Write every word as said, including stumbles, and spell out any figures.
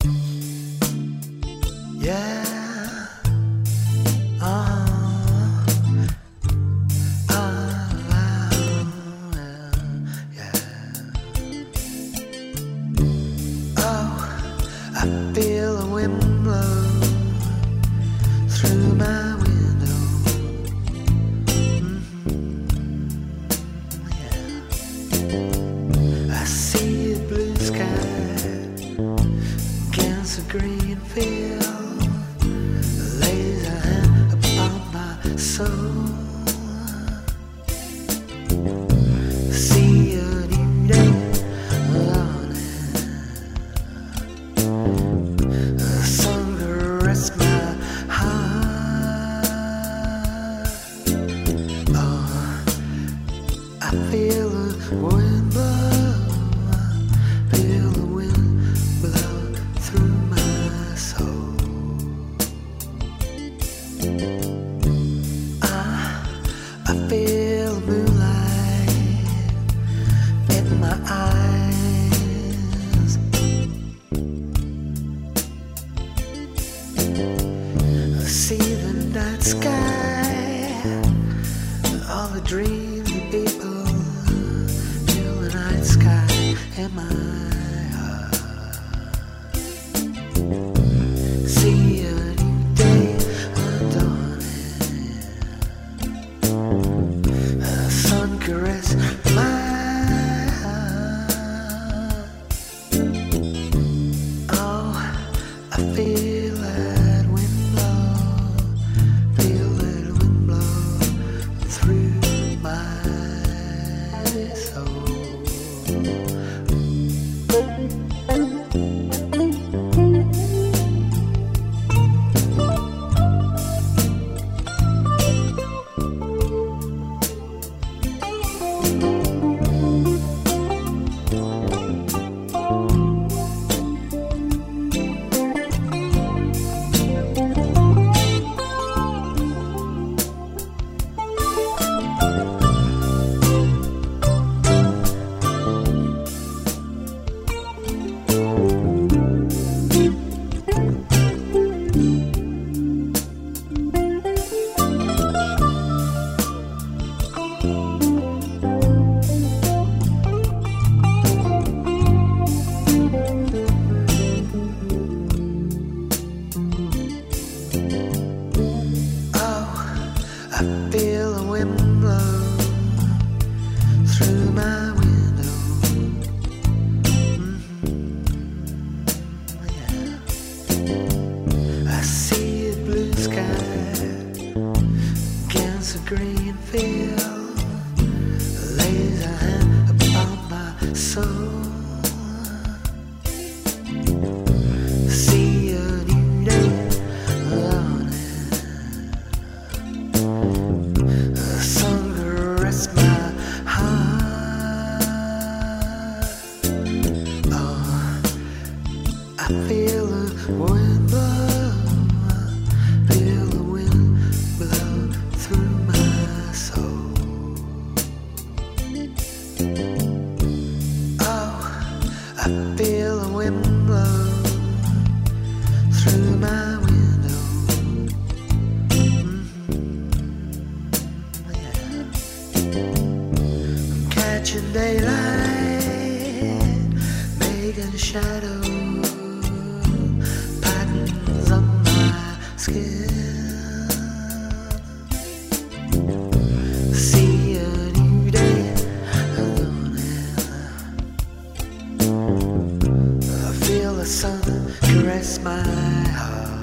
Yeah. Uh-huh. Uh, yeah. Oh, I feel a wind blow through my window. Mm-hmm. Yeah. I see a blue sky against a green field. Lays a hand upon my soul. See a new day dawning. The sun caresses my heart. Oh, I feel the wind blow. I feel the wind blow through my soul. I feel moonlight in my eyes. I see the night sky, all the dreams of people. Feel the night sky in my heart. See a new day dawning. The sun caress my heart. Oh, I feel that wind blow, feel that wind blow through my soul. I feel the wind blow through my window. Mm-hmm. Yeah. I see a blue sky against a green field. Lays a hand upon my soul. See a new day dawning. The sun caresses my heart. Oh, I feel the wind blow. I feel the wind blow through my soul. Oh, I feel the wind blow through my window. Catching daylight, making shadow patterns on my skin. See a new day dawning. I feel the sun caress my heart.